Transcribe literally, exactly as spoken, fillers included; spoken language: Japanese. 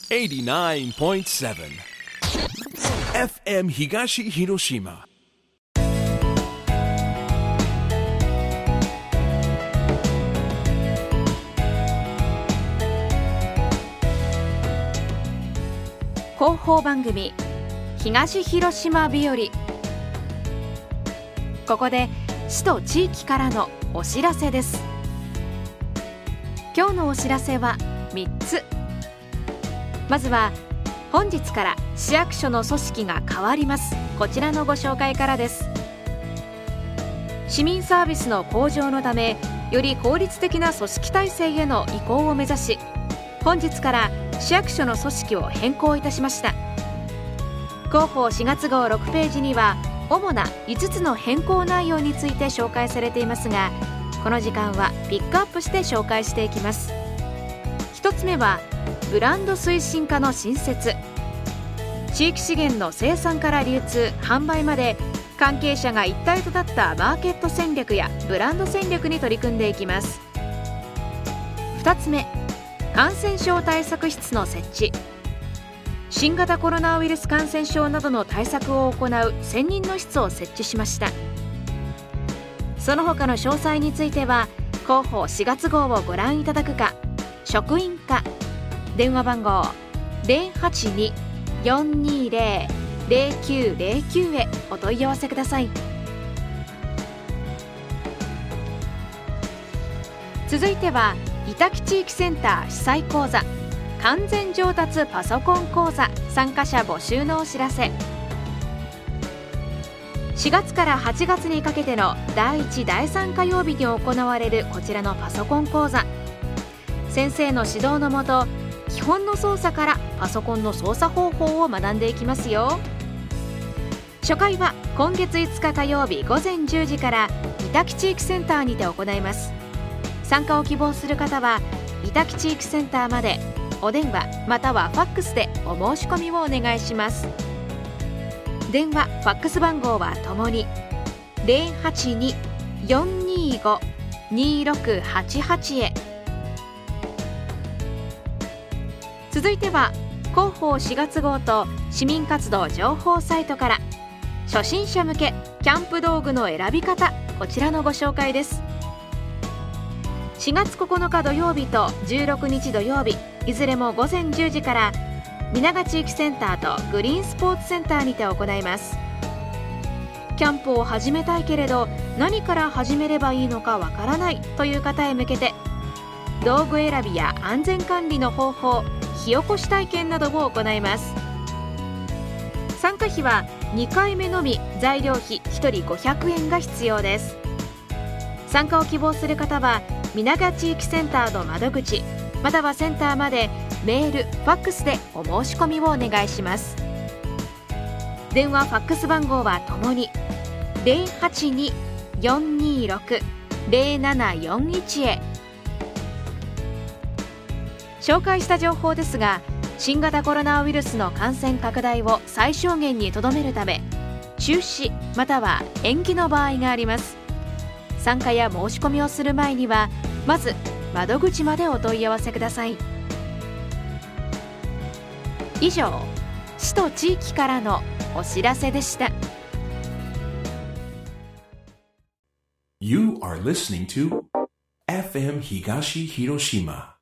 はちじゅうきゅうてんなな エフエム 東広島。 広報番組東広島日和。ここで市と地域からのお知らせです。今日のお知らせはみっつ。まずは本日から市役所の組織が変わります。こちらのご紹介からです。市民サービスの向上のため、より効率的な組織体制への移行を目指し、本日から市役所の組織を変更いたしました。広報しがつ号ろくページには主ないつつの変更内容について紹介されていますが、この時間はピックアップして紹介していきます。ひとつめはブランド推進課の新設。地域資源の生産から流通、販売まで関係者が一体となったマーケット戦略やブランド戦略に取り組んでいきます。ふたつめ、感染症対策室の設置。新型コロナウイルス感染症などの対策を行う専任の室を設置しました。その他の詳細については広報しがつ号をご覧いただくか、職員課電話番号 ゼロはちに よんにーゼロ ゼロきゅうゼロきゅう へお問い合わせください。続いては井滝地域センター主催講座完全上達パソコン講座参加者募集のお知らせ。しがつからはちがつにかけてのだいいち、だいさん火曜日に行われるこちらのパソコン講座、先生の指導のもと、基本の操作からパソコンの操作方法を学んでいきますよ。初回は今月いつか火曜日ごぜんじゅうじから井滝地域センターにて行います。参加を希望する方は井滝地域センターまでお電話またはファックスでお申し込みをお願いします。電話、ファックス番号はともにゼロはちに よんにーご にーろくはちはち へ。続いては広報しがつ号と市民活動情報サイトから初心者向けキャンプ道具の選び方、こちらのご紹介です。しがつここのか土曜日とじゅうろくにち土曜日、いずれもごぜんじゅうじから皆賀地域センターとグリーンスポーツセンターにて行います。キャンプを始めたいけれど何から始めればいいのかわからないという方へ向けて、道具選びや安全管理の方法、火起こし体験などを行います。参加費はにかいめのみ、材料費ひとりごひゃくえんが必要です。参加を希望する方は皆賀地域センターの窓口またはセンターまでメール、ファックスでお申し込みをお願いします。電話、ファックス番号はともにゼロはちに よんにーろく ゼロななよんいち へ。紹介した情報ですが、新型コロナウイルスの感染拡大を最小限にとどめるため中止または延期の場合があります。参加や申し込みをする前にはまず窓口までお問い合わせください。以上、市と地域からのお知らせでした。 You are listening to エフエム 東広島